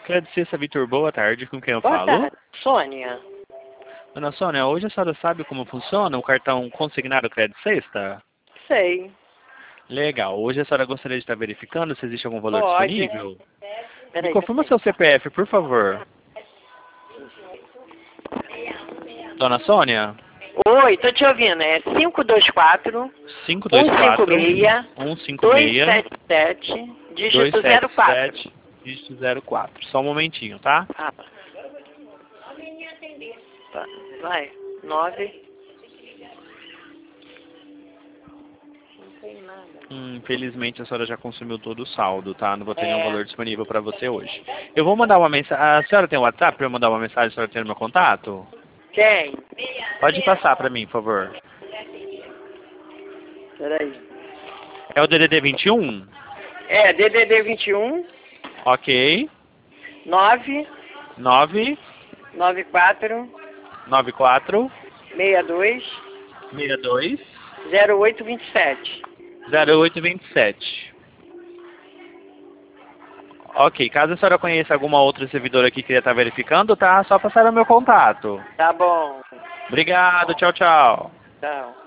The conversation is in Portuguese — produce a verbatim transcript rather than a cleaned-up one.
Crédito Sexta Vitor, boa tarde, com quem eu Boa falo? tarde, Sônia. Dona Sônia, hoje a senhora sabe como funciona o cartão consignado Crédito Sexta? Sei. Legal, hoje a senhora gostaria de estar verificando se existe algum valor Pode. disponível? Me Peraí. confirma seu C P F, por favor. Dona Sônia? Oi, tô te ouvindo. É cinco dois quatro, cinco um dois cinco quatro, seis, um cinco dois seis, sete sete, dois dígito sete zero quatro. sete, dígito zero quatro. Só um momentinho, tá? Ah. Tá. Vai. Nove. Não tem nada. Hum, infelizmente a senhora já consumiu todo o saldo, tá? Não vou ter nenhum É. valor disponível para você hoje. Eu vou mandar uma mensagem. A senhora tem um WhatsApp para eu mandar uma mensagem, a senhora tem meu contato? Quem? Pode passar para mim, por favor. Peraí. É o D D D vinte e um? É, D D D vinte e um, Ok. nove, nove nove quatro, nove quatro seis dois, seis dois zero oito vinte e sete. zero oito dois sete. Ok, caso a senhora conheça alguma outra servidora que queria estar verificando, tá? Só passar o meu contato. Tá bom. Obrigado, tchau, tchau. Tchau.